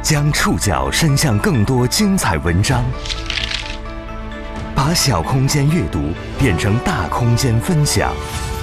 将触角伸向更多精彩文章，把小空间阅读变成大空间分享。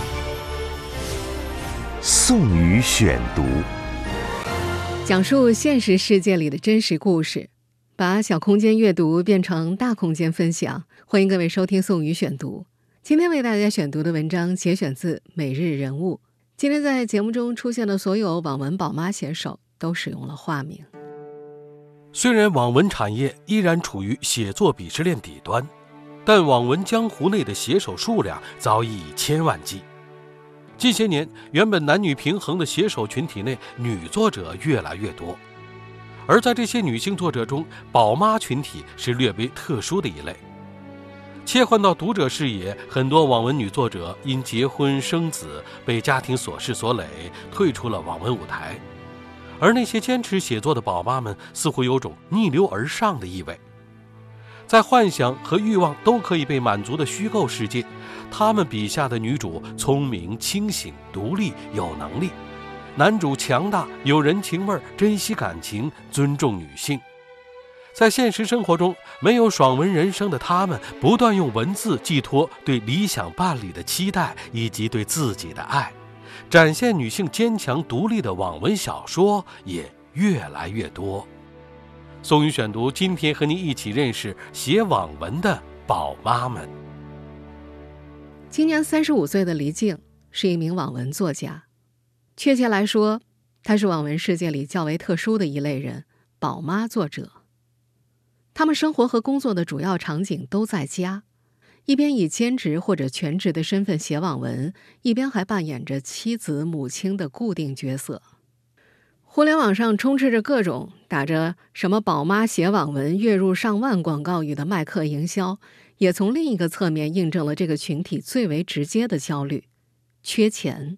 宋宇选读， 讲述现实世界里的真实故事，把小空间阅读变成大空间分享。欢迎各位收听宋宇选读。今天为大家选读的文章节选自《每日人物》。今天在节目中出现的所有网文宝妈写手都使用了化名。 虽然网文产业依然处于写作鄙视链底端，但网文江湖内的写手数量早已以千万计。近些年，原本男女平衡的写手群体内，女作者越来越多。而在这些女性作者中，宝妈群体是略微特殊的一类。切换到读者视野，很多网文女作者因结婚生子被家庭琐事所累，退出了网文舞台。而那些坚持写作的宝妈们似乎有种逆流而上的意味。在幻想和欲望都可以被满足的虚构世界，她们笔下的女主聪明清醒独立有能力，男主强大有人情味，珍惜感情，尊重女性。在现实生活中，没有爽文人生的他们不断用文字寄托对理想伴侣的期待以及对自己的爱，展现女性坚强独立的网文小说也越来越多。宋宇选读今天和您一起认识写网文的宝妈们。 今年35岁的黎静是一名网文作家，确切来说，她是网文世界里较为特殊的一类人——宝妈作者。他们生活和工作的主要场景都在家，一边以兼职或者全职的身份写网文，一边还扮演着妻子、母亲的固定角色。互联网上充斥着各种打着什么宝妈写网文月入上万广告语的卖课营销，也从另一个侧面印证了这个群体最为直接的焦虑：缺钱。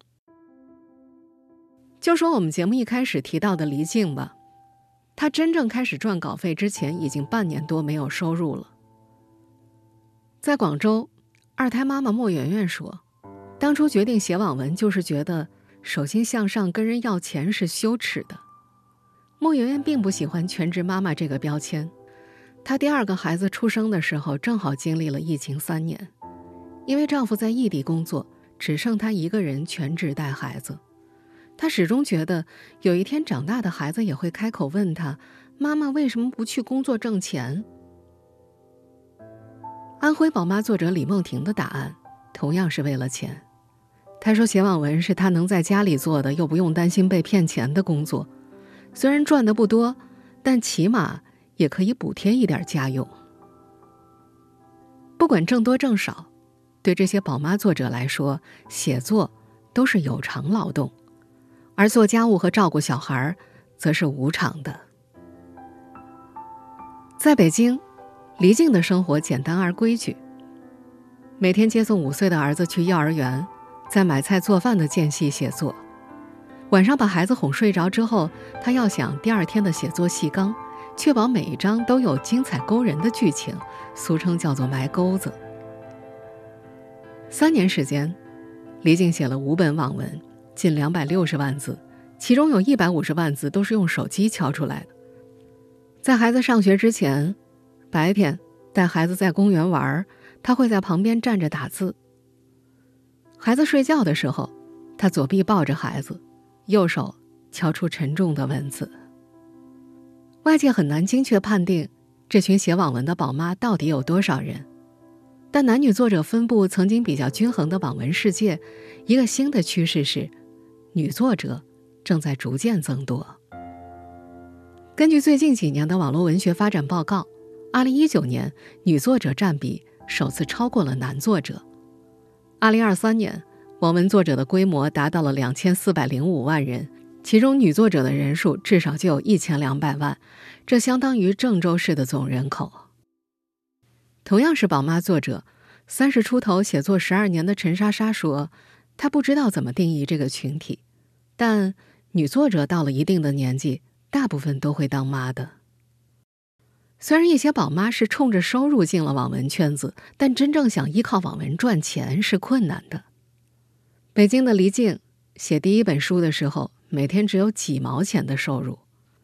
就说我们节目一开始提到的黎静吧，她真正开始赚稿费之前已经半年多没有收入了。在广州，二胎妈妈莫媛媛说，当初决定写网文就是觉得手心向上跟人要钱是羞耻的。莫媛媛并不喜欢全职妈妈这个标签，她第二个孩子出生的时候正好经历了疫情3年，因为丈夫在异地工作，只剩她一个人全职带孩子。她始终觉得有一天长大的孩子也会开口问她，妈妈为什么不去工作挣钱？安徽宝妈作者李梦婷的答案同样是为了钱。她说写网文是她能在家里做的又不用担心被骗钱的工作，虽然赚得不多，但起码也可以补贴一点家用。不管挣多挣少，对这些宝妈作者来说，写作都是有偿劳动，而做家务和照顾小孩则是无偿的。在北京，黎静的生活简单而规矩，每天接送5岁的儿子去幼儿园，在买菜做饭的间隙写作。晚上把孩子哄睡着之后，他要想第二天的写作细纲，确保每一章都有精彩勾人的剧情，俗称叫做埋钩子。3年时间，黎静写了5本网文，近260万字，其中有150万字都是用手机敲出来的。在孩子上学之前，白天带孩子在公园玩，他会在旁边站着打字。孩子睡觉的时候，他左臂抱着孩子，右手敲出沉重的文字。外界很难精确判定这群写网文的宝妈到底有多少人，但男女作者分布曾经比较均衡的网文世界，一个新的趋势是，女作者正在逐渐增多。根据最近几年的网络文学发展报告，2019年女作者占比首次超过了男作者。2023年，网文作者的规模达到了2405万人，其中女作者的人数至少就有1200万，这相当于郑州市的总人口。同样是宝妈作者，30出头写作12年的陈莎莎说，她不知道怎么定义这个群体，但女作者到了一定的年纪，大部分都会当妈的。虽然一些宝妈是冲着收入进了网文圈子，但真正想依靠网文赚钱是困难的。北京的黎静写第1本书的时候，每天只有几毛钱的收入。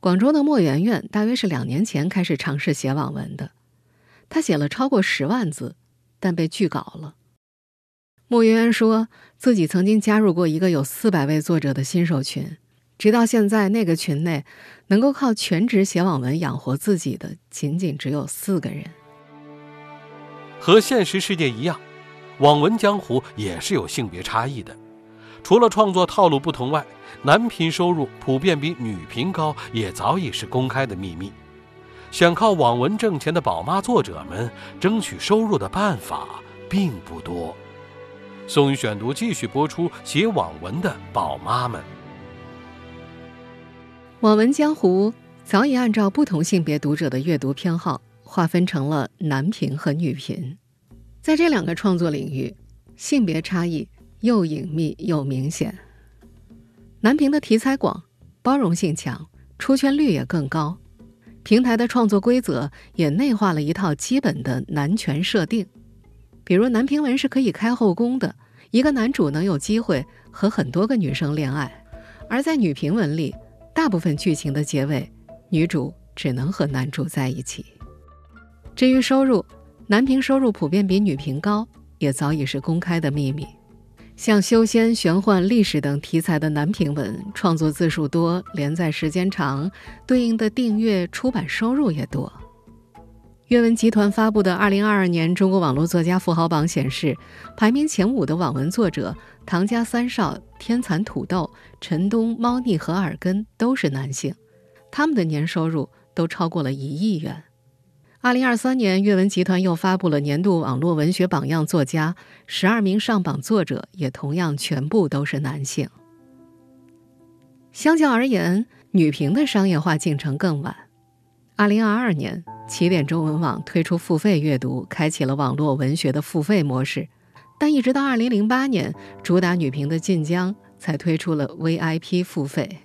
广州的莫媛媛大约是2年前开始尝试写网文的，她写了超过10万字，但被拒稿了。莫媛媛说自己曾经加入过一个有400位作者的新手群，直到现在那个群内能够靠全职写网文养活自己的仅仅只有4个人。 和现实世界一样，网文江湖也是有性别差异的。除了创作套路不同外，男频收入普遍比女频高也早已是公开的秘密。想靠网文挣钱的宝妈作者们争取收入的办法并不多。宋宇选读继续播出写网文的宝妈们。 网文江湖早已按照不同性别读者的阅读偏好划分成了男频和女频。在这2个创作领域，性别差异又隐秘又明显。男频的题材广，包容性强，出圈率也更高。平台的创作规则也内化了一套基本的男权设定，比如男频文是可以开后宫的，一个男主能有机会和很多个女生恋爱，而在女频文里，大部分剧情的结尾，女主只能和男主在一起。至于收入，男频收入普遍比女频高，也早已是公开的秘密。像修仙、玄幻、历史等题材的男频文，创作字数多，连载时间长，对应的订阅、出版收入也多。阅文集团发布的2022年中国网络作家富豪榜显示，排名前5的网文作者唐家三少、天蚕土豆、陈东、猫腻和耳根都是男性，他们的年收入都超过了1亿元。2023年，阅文集团又发布了年度网络文学榜样作家，12名上榜作者也同样全部都是男性。相较而言，女频的商业化进程更晚。2022年，起点中文网推出付费阅读，开启了网络文学的付费模式，但一直到2008年，主打女频的晋江才推出了 VIP 付费。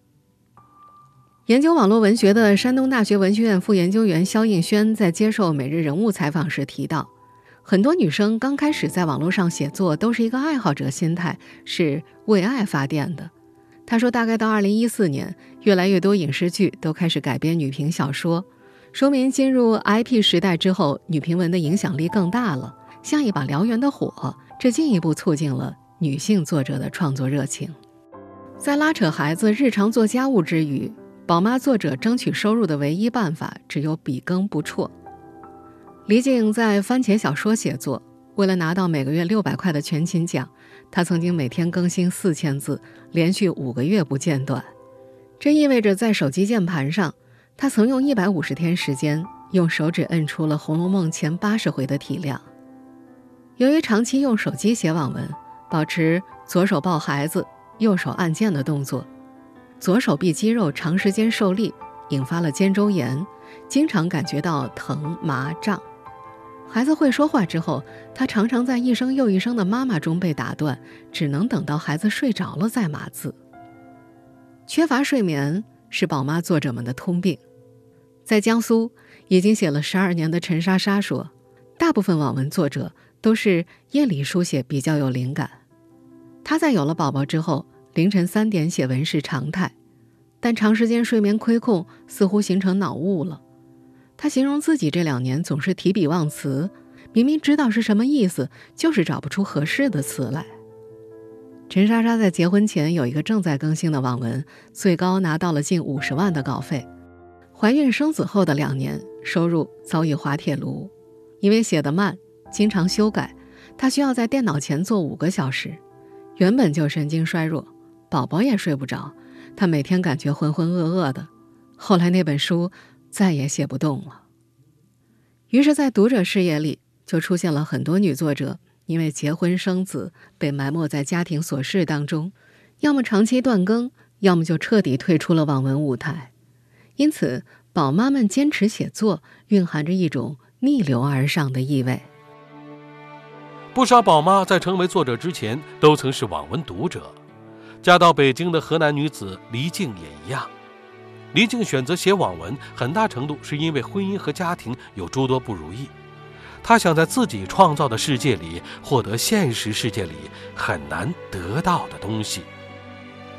研究网络文学的山东大学文学院副研究员肖应轩在接受每日人物采访时提到，很多女生刚开始在网络上写作都是一个爱好者心态，是为爱发电的。他说大概到2014年，越来越多影视剧都开始改编女频小说，说明进入 IP 时代之后，女频文的影响力更大了，像一把燎原的火，这进一步促进了女性作者的创作热情。在拉扯孩子、日常做家务之余，宝妈作者争取收入的唯一办法只有笔耕不辍。黎静在番茄小说写作，为了拿到每个月600块的全勤奖，她曾经每天更新4000字，连续5个月不间断。这意味着在手机键盘上，她曾用150天时间用手指摁出了《红楼梦》前80回的体量。由于长期用手机写网文，保持左手抱孩子、右手按键的动作，左手臂肌肉长时间受力，引发了肩周炎，经常感觉到疼、麻、胀。孩子会说话之后，他常常在一声又一声的妈妈中被打断，只能等到孩子睡着了再码字。缺乏睡眠是宝妈作者们的通病。在江苏已经写了12年的陈莎莎说，大部分网文作者都是夜里书写比较有灵感。她在有了宝宝之后，凌晨3点写文是常态，但长时间睡眠亏空似乎形成脑雾了。他形容自己这2年总是提笔忘词，明明知道是什么意思，就是找不出合适的词来。陈莎莎在结婚前有一个正在更新的网文，最高拿到了近50万的稿费。怀孕生子后的2年，收入遭遇滑铁卢。因为写得慢，经常修改，她需要在电脑前坐5个小时。原本就神经衰弱，宝宝也睡不着，她每天感觉浑浑噩噩的。后来那本书再也写不动了。于是在读者视野里就出现了很多女作者因为结婚生子被埋没在家庭琐事当中，要么长期断更，要么就彻底退出了网文舞台。因此宝妈们坚持写作蕴含着一种逆流而上的意味。 不少宝妈在成为作者之前都曾是网文读者。嫁到北京的河南女子黎静也一样。黎静选择写网文，很大程度是因为婚姻和家庭有诸多不如意。她想在自己创造的世界里获得现实世界里很难得到的东西。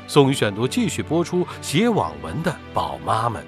宋宇选读继续播出写网文的宝妈们。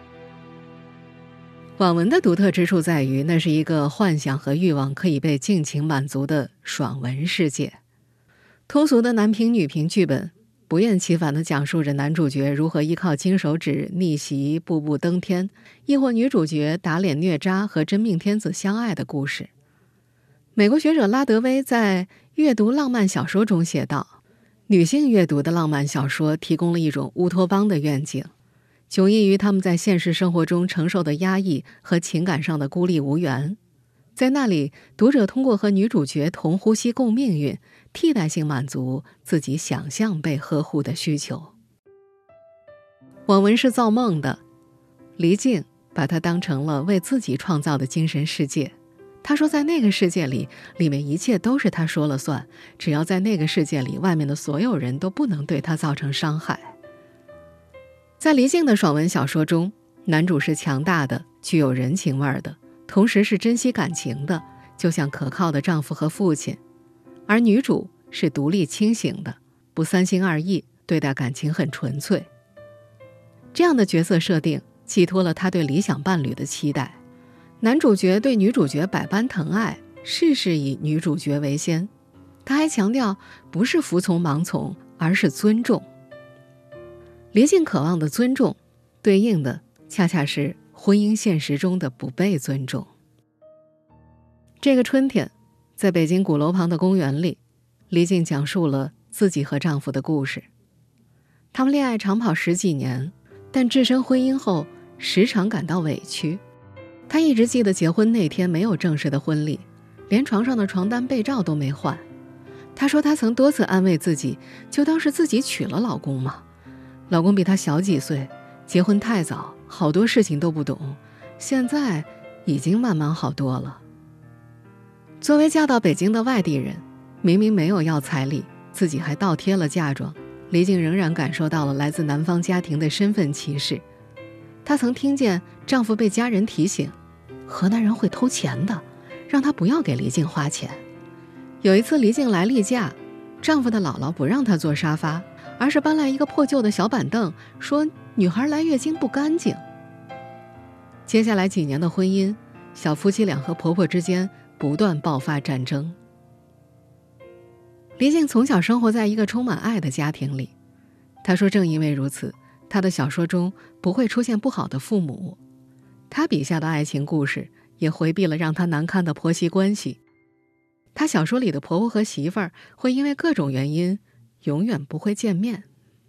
网文的独特之处在于，那是一个幻想和欲望可以被尽情满足的爽文世界。通俗的男频女频剧本不厌其烦地讲述着男主角如何依靠金手指逆袭步步登天，亦或女主角打脸虐渣和真命天子相爱的故事。美国学者拉德威在阅读浪漫小说中写道，女性阅读的浪漫小说提供了一种乌托邦的愿景，迥异于他们在现实生活中承受的压抑和情感上的孤立无援。在那里，读者通过和女主角同呼吸共命运，替代性满足自己想象被呵护的需求。网文是造梦的，黎静把它当成了为自己创造的精神世界。他说在那个世界里，里面一切都是他说了算，只要在那个世界里，外面的所有人都不能对他造成伤害。在黎静的爽文小说中，男主是强大的，具有人情味的，同时是珍惜感情的，就像可靠的丈夫和父亲。而女主是独立清醒的，不三心二意，对待感情很纯粹。这样的角色设定寄托了他对理想伴侣的期待。男主角对女主角百般疼爱，事事以女主角为先。他还强调，不是服从盲从，而是尊重。黎静渴望的尊重，对应的恰恰是婚姻现实中的不被尊重。这个春天，在北京鼓楼旁的公园里，黎静讲述了自己和丈夫的故事。他们恋爱长跑10几年，但置身婚姻后时常感到委屈。她一直记得结婚那天没有正式的婚礼，连床上的床单被罩都没换。她说她曾多次安慰自己，就当是自己娶了老公嘛，老公比她小几岁，结婚太早，好多事情都不懂，现在已经慢慢好多了。作为嫁到北京的外地人，明明没有要彩礼，自己还倒贴了嫁妆，黎静仍然感受到了来自南方家庭的身份歧视。她曾听见丈夫被家人提醒，河南人会偷钱的，让她不要给黎静花钱。有一次黎静来例假，丈夫的姥姥不让她坐沙发，而是搬来一个破旧的小板凳，说女孩来月经不干净。接下来几年的婚姻，小夫妻俩和婆婆之间不断爆发战争。黎静从小生活在一个充满爱的家庭里，她说正因为如此，她的小说中不会出现不好的父母，她笔下的爱情故事也回避了让她难堪的婆媳关系。她小说里的婆婆和媳妇儿会因为各种原因永远不会见面。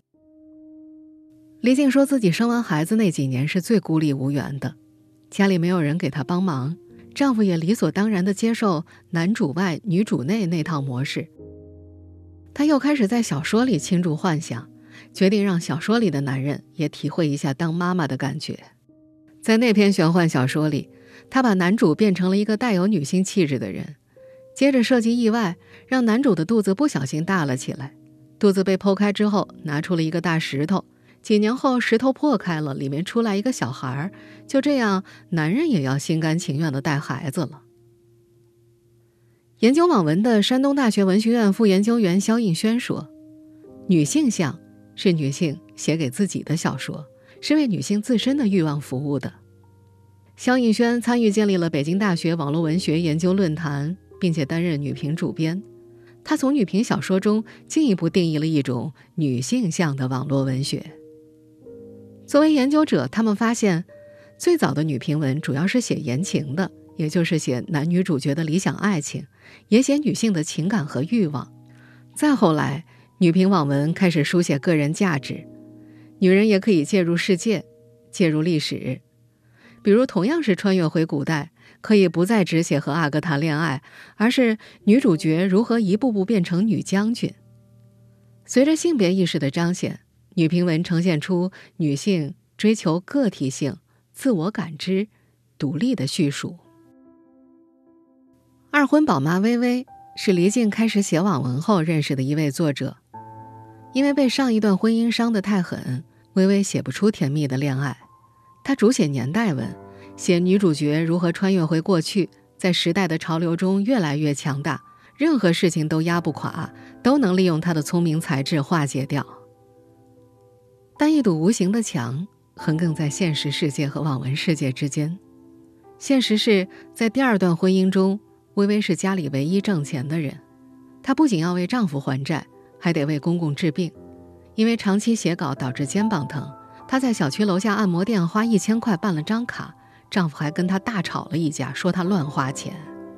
黎静说自己生完孩子那几年是最孤立无援的，家里没有人给她帮忙，丈夫也理所当然地接受男主外女主内那套模式。她又开始在小说里倾注幻想，决定让小说里的男人也体会一下当妈妈的感觉。在那篇玄幻小说里，她把男主变成了一个带有女性气质的人，接着设计意外，让男主的肚子不小心大了起来。肚子被剖开之后，拿出了一个大石头，几年后石头破开了，里面出来一个小孩，就这样男人也要心甘情愿地带孩子了。研究网文的山东大学文学院副研究员肖应轩说，女性像是女性写给自己的小说，是为女性自身的欲望服务的。肖应轩参与建立了北京大学网络文学研究论坛，并且担任女频主编。他从女频小说中进一步定义了一种女性向的网络文学。作为研究者，他们发现最早的女频文主要是写言情的，也就是写男女主角的理想爱情，也写女性的情感和欲望。再后来，女频网文开始书写个人价值，女人也可以介入世界，介入历史。比如同样是穿越回古代，可以不再只写和阿哥谈恋爱，而是女主角如何一步步变成女将军。随着性别意识的彰显，女频文呈现出女性追求个体性、自我感知、独立的叙述。二婚宝妈薇薇是黎静开始写网文后认识的一位作者。因为被上一段婚姻伤得太狠，薇薇写不出甜蜜的恋爱。她主写年代文，写女主角如何穿越回过去，在时代的潮流中越来越强大，任何事情都压不垮，都能利用她的聪明才智化解掉。 但一堵无形的墙横亘在现实世界和网文世界之间。现实是，在第二段婚姻中，薇薇是家里唯一挣钱的人，她不仅要为丈夫还债，还得为公公治病。因为长期写稿导致肩膀疼，她在小区楼下按摩店花1000块办了张卡，丈夫还跟她大吵了一架，说她乱花钱。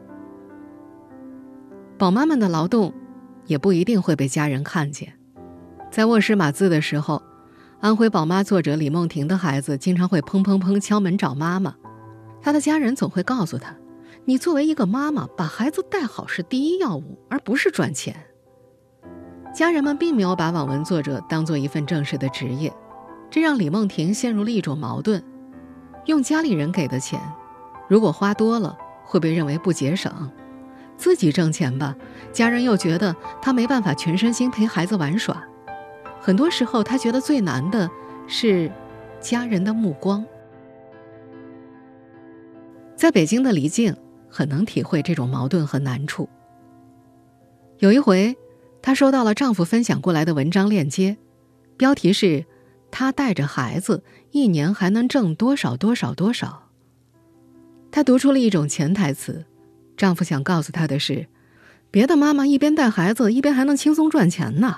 宝妈们的劳动也不一定会被家人看见。在卧室码字的时候，安徽宝妈作者李梦婷的孩子经常会砰砰砰敲门找妈妈，她的家人总会告诉她，你作为一个妈妈，把孩子带好是第一要务，而不是赚钱。家人们并没有把网文作者当作一份正式的职业，这让李梦婷陷入了一种矛盾。用家里人给的钱，如果花多了，会被认为不节省；自己挣钱吧，家人又觉得她没办法全身心陪孩子玩耍。很多时候，她觉得最难的是家人的目光。在北京的黎静很能体会这种矛盾和难处。有一回，她收到了丈夫分享过来的文章链接，标题是她带着孩子1年还能挣多少多少多少。她读出了一种潜台词，丈夫想告诉她的是，别的妈妈一边带孩子一边还能轻松赚钱呢。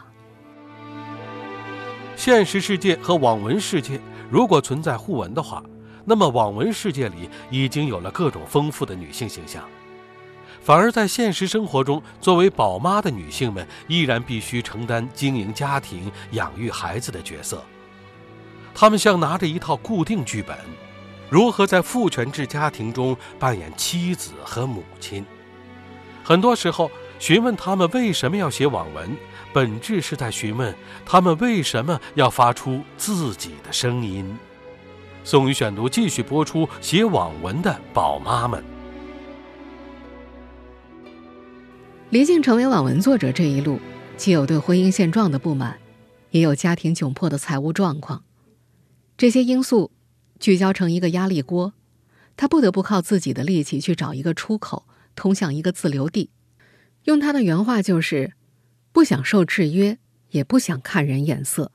现实世界和网文世界如果存在互文的话，那么网文世界里已经有了各种丰富的女性形象，反而在现实生活中，作为宝妈的女性们依然必须承担经营家庭、养育孩子的角色。她们像拿着一套固定剧本，如何在父权制家庭中扮演妻子和母亲。很多时候，询问她们为什么要写网文，本质是在询问她们为什么要发出自己的声音。宋宇选读继续播出写网文的宝妈们。 黎静成为网文作者这一路，既有对婚姻现状的不满，也有家庭窘迫的财务状况。这些因素聚焦成一个压力锅，她不得不靠自己的力气去找一个出口，通向一个自留地。用她的原话就是，不想受制约，也不想看人眼色。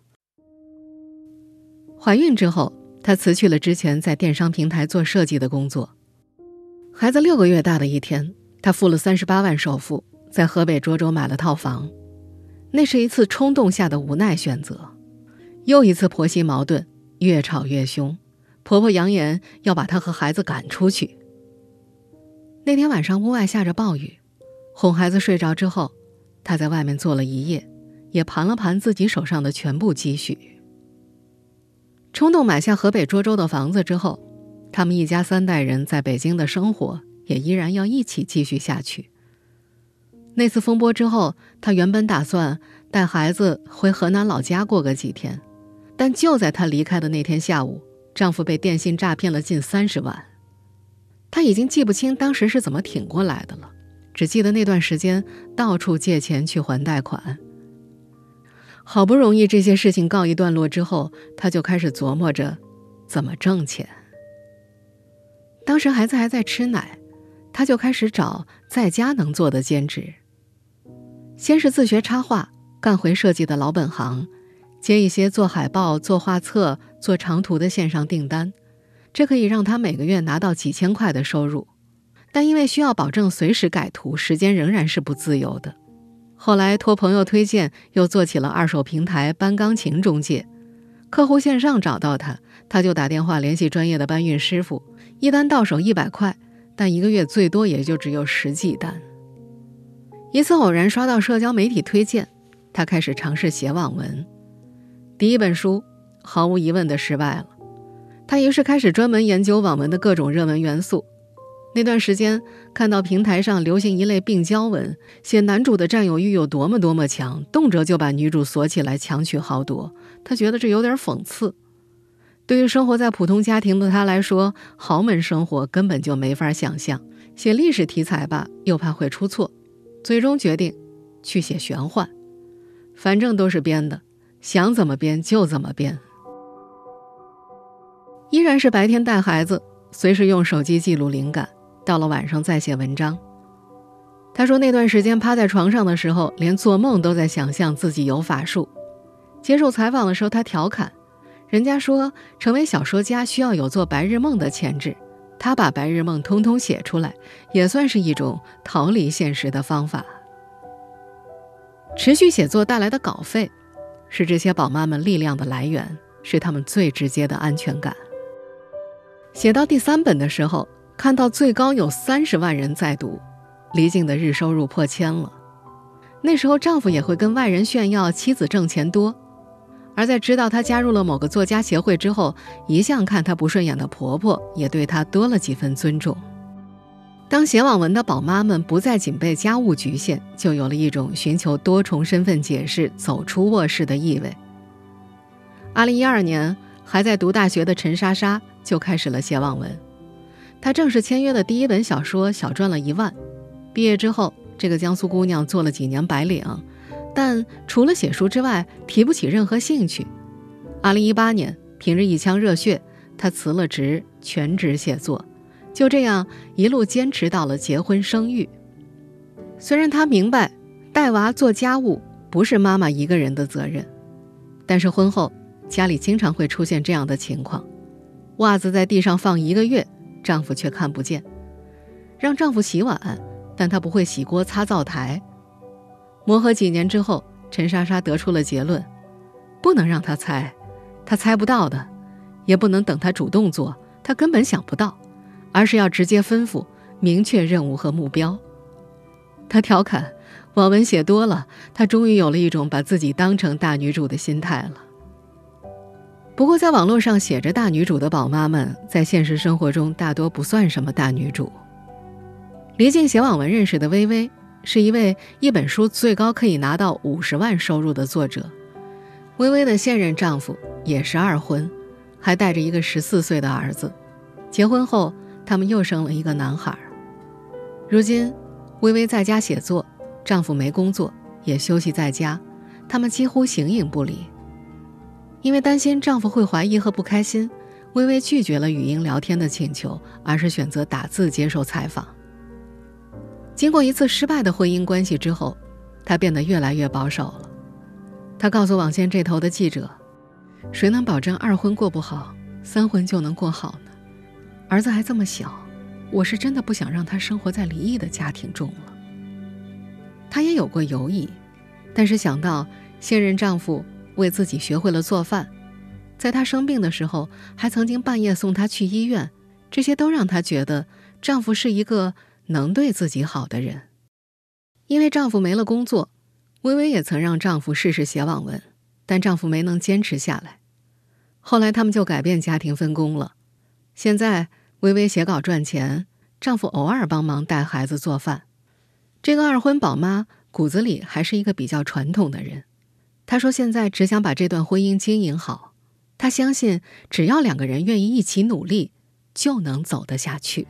怀孕之后，她辞去了之前在电商平台做设计的工作。孩子6个月大的一天，她付了38万首付，在河北涿州买了套房。那是一次冲动下的无奈选择。又一次婆媳矛盾，越吵越凶，婆婆扬言要把她和孩子赶出去。那天晚上屋外下着暴雨，哄孩子睡着之后，她在外面坐了一夜，也盘了盘自己手上的全部积蓄。冲动买下河北涿州的房子之后，他们一家3代人在北京的生活也依然要一起继续下去。那次风波之后，她原本打算带孩子回河南老家过个几天，但就在她离开的那天下午，丈夫被电信诈骗了近30万。她已经记不清当时是怎么挺过来的了，只记得那段时间到处借钱去还贷款。好不容易这些事情告一段落之后，她就开始琢磨着怎么挣钱。当时孩子还在吃奶，她就开始找在家能做的兼职。先是自学插画，干回设计的老本行，接一些做海报、做画册、做长图的线上订单，这可以让她每个月拿到几千块的收入。但因为需要保证随时改图，时间仍然是不自由的。后来托朋友推荐，又做起了二手平台搬钢琴中介。客户线上找到她就打电话联系专业的搬运师傅，一单到手100块，但一个月最多也就只有10几单。一次偶然刷到社交媒体推荐，她开始尝试写网文。第一本书毫无疑问的失败了，她于是开始专门研究网文的各种热门元素。那段时间看到平台上流行一类病娇文，写男主的占有欲有多么强，动辄就把女主锁起来强取豪夺，她觉得这有点讽刺。对于生活在普通家庭的她来说，豪门生活根本就没法想象，写历史题材吧又怕会出错，最终决定去写玄幻，反正都是编的，想怎么编就怎么编。依然是白天带孩子，随时用手机记录灵感，到了晚上再写文章。她说那段时间趴在床上的时候，连做梦都在想象自己有法术。接受采访的时候，她调侃， 人家说成为小说家需要有做白日梦的潜质，他把白日梦通通写出来，也算是一种逃离现实的方法。持续写作带来的稿费是这些宝妈们力量的来源，是她们最直接的安全感。写到第3本的时候，看到最高有30万人在读，黎静的日收入破1000了。那时候丈夫也会跟外人炫耀妻子挣钱多，而在知道她加入了某个作家协会之后，一向看她不顺眼的婆婆也对她多了几分尊重。当写网文的宝妈们不再仅被家务局限，就有了一种寻求多重身份解释、走出卧室的意味。2012年，还在读大学的陈莎莎就开始了写网文。她正式签约的第1本小说小赚了1万。毕业之后，这个江苏姑娘做了几年白领，但除了写书之外提不起任何兴趣。2018年，凭着一腔热血，她辞了职，全职写作，就这样一路坚持到了结婚生育。虽然她明白带娃做家务不是妈妈一个人的责任，但是婚后家里经常会出现这样的情况：袜子在地上放1个月，丈夫却看不见；让丈夫洗碗，但他不会洗锅擦灶台。磨合几年之后，陈莎莎得出了结论：不能让他猜，他猜不到的；也不能等他主动做，他根本想不到，而是要直接吩咐，明确任务和目标。他调侃，网文写多了，他终于有了一种把自己当成大女主的心态了。不过在网络上写着大女主的宝妈们，在现实生活中大多不算什么大女主。黎静写网文认识的薇薇，是一位一本书最高可以拿到50万收入的作者。薇薇的现任丈夫也是2婚，还带着一个14岁的儿子。结婚后，他们又生了一个男孩。如今，薇薇在家写作，丈夫没工作，也休息在家，他们几乎形影不离。因为担心丈夫会怀疑和不开心，薇薇拒绝了语音聊天的请求，而是选择打字接受采访。经过一次失败的婚姻关系之后，她变得越来越保守了。她告诉网线这头的记者，谁能保证2婚过不好，3婚就能过好呢？儿子还这么小，我是真的不想让他生活在离异的家庭中了。她也有过犹疑，但是想到现任丈夫为自己学会了做饭，在她生病的时候还曾经半夜送她去医院，这些都让她觉得丈夫是一个能对自己好的人。因为丈夫没了工作，薇薇也曾让丈夫试试写网文，但丈夫没能坚持下来。后来他们就改变家庭分工了，现在薇薇写稿赚钱，丈夫偶尔帮忙带孩子做饭。这个2婚宝妈骨子里还是一个比较传统的人，她说现在只想把这段婚姻经营好，她相信只要2个人愿意一起努力，就能走得下去。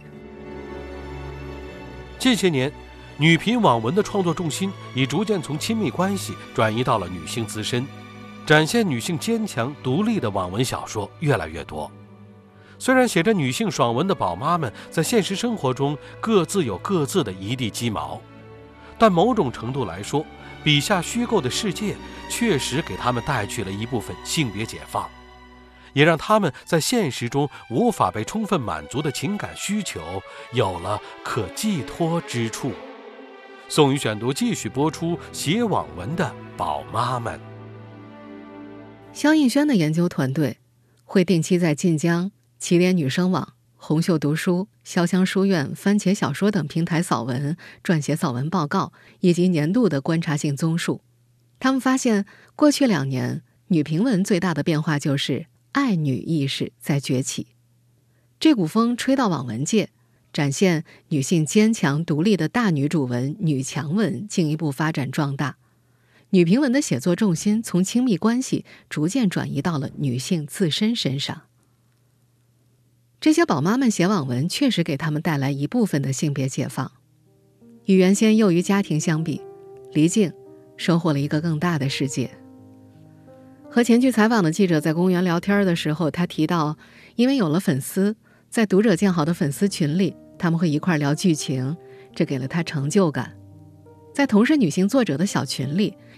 近些年，女频网文的创作重心已逐渐从亲密关系转移到了女性自身，展现女性坚强独立的网文小说越来越多。虽然写着女性爽文的宝妈们在现实生活中各自有各自的一地鸡毛，但某种程度来说，笔下虚构的世界确实给他们带去了一部分性别解放，也让他们在现实中无法被充分满足的情感需求有了可寄托之处。宋宇选读继续播出写网文的宝妈们。 肖映轩的研究团队会定期在晋江、起点女生网、红袖读书、潇湘书院、番茄小说等平台扫文，撰写扫文报告以及年度的观察性综述。他们发现，过去2年女评文最大的变化就是爱女意识在崛起。这股风吹到网文界，展现女性坚强独立的大女主文、女强文进一步发展壮大。女评文的写作重心从亲密关系逐渐转移到了女性自身身上。这些宝妈们写网文确实给她们带来一部分的性别解放。与原先囿于家庭相比，黎静收获了一个更大的世界。和前去采访的记者在公园聊天的时候，他提到，因为有了粉丝，在读者建好的粉丝群里，他们会一块聊剧情，这给了他成就感。在同是女性作者的小群里，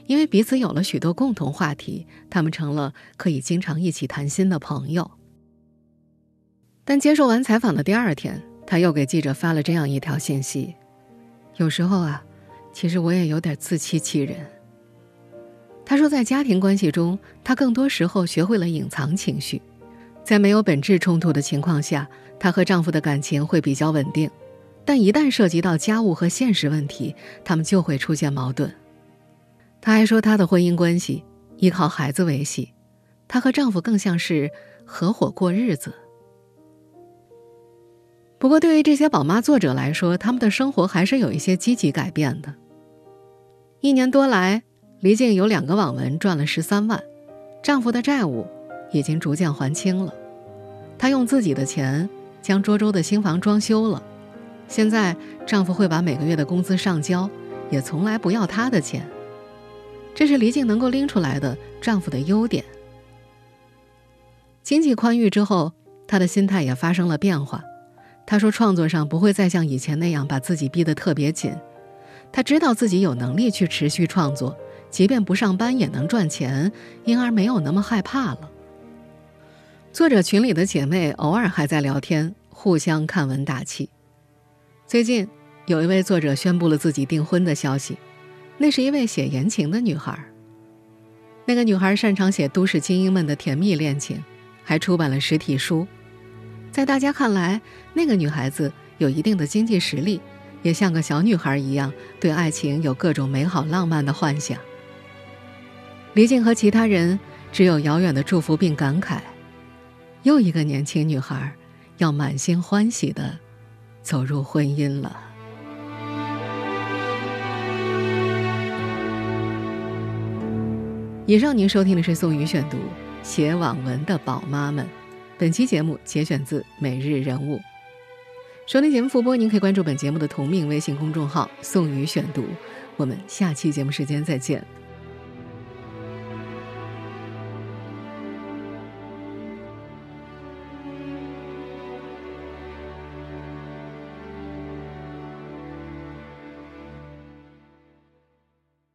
因为彼此有了许多共同话题，他们成了可以经常一起谈心的朋友。但接受完采访的第二天，他又给记者发了这样一条信息：有时候啊，其实我也有点自欺欺人。他说，在家庭关系中，他更多时候学会了隐藏情绪，在没有本质冲突的情况下，她和丈夫的感情会比较稳定，但一旦涉及到家务和现实问题，他们就会出现矛盾。她还说，她的婚姻关系依靠孩子维系，她和丈夫更像是合伙过日子。不过对于这些宝妈作者来说，他们的生活还是有一些积极改变的。1年多来，黎静有2个网文赚了13万，丈夫的债务已经逐渐还清了。她用自己的钱将涿州的新房装修了，现在丈夫会把每个月的工资上交，也从来不要她的钱。这是黎静能够拎出来的丈夫的优点。经济宽裕之后，她的心态也发生了变化。她说，创作上不会再像以前那样把自己逼得特别紧，她知道自己有能力去持续创作，即便不上班也能赚钱，因而没有那么害怕了。作者群里的姐妹偶尔还在聊天，互相看文打气。最近有一位作者宣布了自己订婚的消息，那是一位写言情的女孩。那个女孩擅长写都市精英们的甜蜜恋情，还出版了实体书。在大家看来，那个女孩子有一定的经济实力，也像个小女孩一样，对爱情有各种美好浪漫的幻想。黎静和其他人只有遥远的祝福并感慨，又一个年轻女孩要满心欢喜地走入婚姻了。以上您收听的是宋宇选读，写网文的宝妈们。本期节目节选自每日人物。收听节目复播，您可以关注本节目的同名微信公众号宋宇选读。我们下期节目时间再见。